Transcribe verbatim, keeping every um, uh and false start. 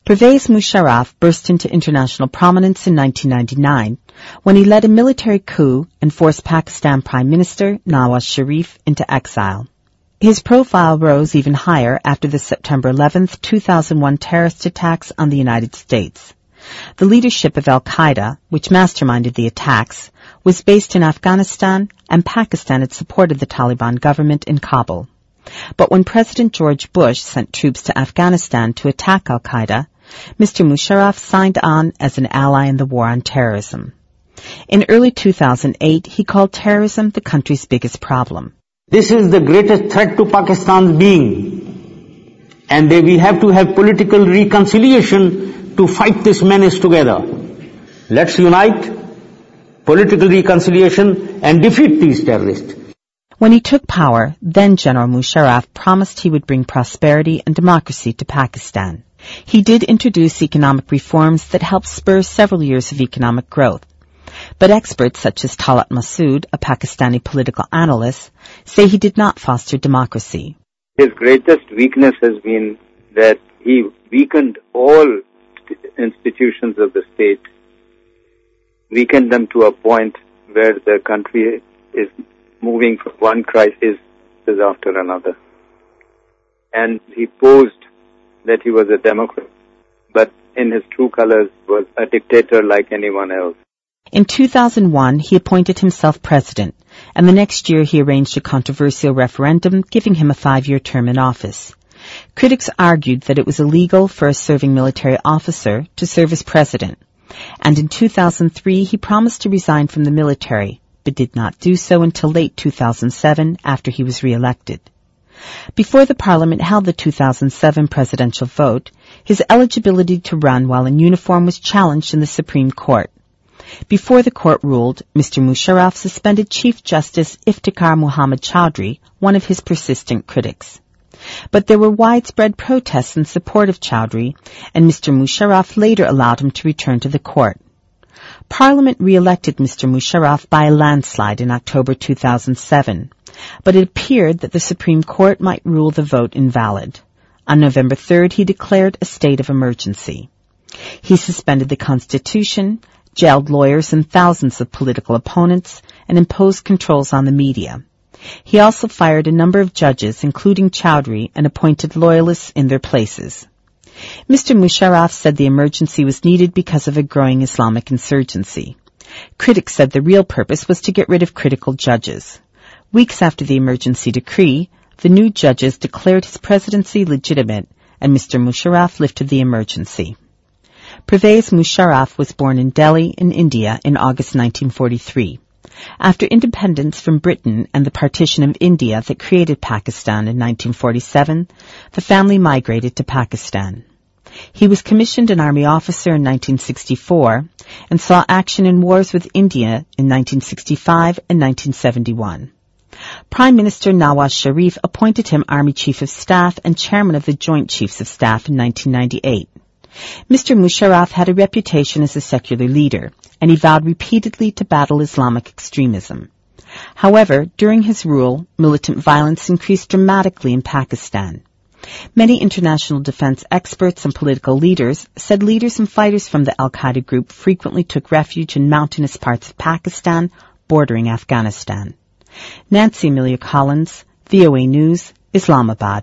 Pervez Musharraf burst into international prominence in nineteen ninety-nine when he led a military coup and forced Pakistan Prime Minister Nawaz Sharif into exile. His profile rose even higher after the September eleventh, two thousand one terrorist attacks on the United States. The leadership of Al-Qaeda, which masterminded the attacks, was based in Afghanistan, and Pakistan had supported the Taliban government in Kabul. But when President George Bush sent troops to Afghanistan to attack Al-Qaeda, Mister Musharraf signed on as an ally in the war on terrorism. In early two thousand eight, he called terrorism the country's biggest problem. This is the greatest threat to Pakistan's being, and we have to have political reconciliation to fight this menace together. Let's unite, political reconciliation, and defeat these terrorists. When he took power, then General Musharraf promised he would bring prosperity and democracy to Pakistan. He did introduce economic reforms that helped spur several years of economic growth. But experts such as Talat Masood, a Pakistani political analyst, say he did not foster democracy. His greatest weakness has been that he weakened all institutions of the state, weakened them to a point where the country is moving from one crisis after another. And he posed that he was a democrat, but in his true colors was a dictator like anyone else. In two thousand one, he appointed himself president, and the next year he arranged a controversial referendum giving him a five-year term in office. Critics argued that it was illegal for a serving military officer to serve as president, and in two thousand three he promised to resign from the military, but did not do so until late two thousand seven after he was re-elected. Before the Parliament held the two thousand seven presidential vote, his eligibility to run while in uniform was challenged in the Supreme Court. Before the court ruled, Mister Musharraf suspended Chief Justice Iftikhar Muhammad Chaudhry, one of his persistent critics. But there were widespread protests in support of Chaudhry, and Mister Musharraf later allowed him to return to the court. Parliament re-elected Mister Musharraf by a landslide in October two thousand seven, but it appeared that the Supreme Court might rule the vote invalid. On November third, he declared a state of emergency. He suspended the Constitution, jailed lawyers and thousands of political opponents, and imposed controls on the media. He also fired a number of judges, including Chaudhry, and appointed loyalists in their places. Mister Musharraf said the emergency was needed because of a growing Islamic insurgency. Critics said the real purpose was to get rid of critical judges. Weeks after the emergency decree, the new judges declared his presidency legitimate, and Mister Musharraf lifted the emergency. Pervez Musharraf was born in Delhi, in India, in August nineteen forty-three. After independence from Britain and the partition of India that created Pakistan in nineteen forty-seven, the family migrated to Pakistan. He was commissioned an army officer in nineteen sixty-four and saw action in wars with India in nineteen sixty-five and nineteen seventy-one. Prime Minister Nawaz Sharif appointed him Army Chief of Staff and Chairman of the Joint Chiefs of Staff in nineteen ninety-eight. Mister Musharraf had a reputation as a secular leader, and he vowed repeatedly to battle Islamic extremism. However, during his rule, militant violence increased dramatically in Pakistan. Many international defense experts and political leaders said leaders and fighters from the Al-Qaeda group frequently took refuge in mountainous parts of Pakistan bordering Afghanistan. Nancy Amelia Collins, V O A News, Islamabad.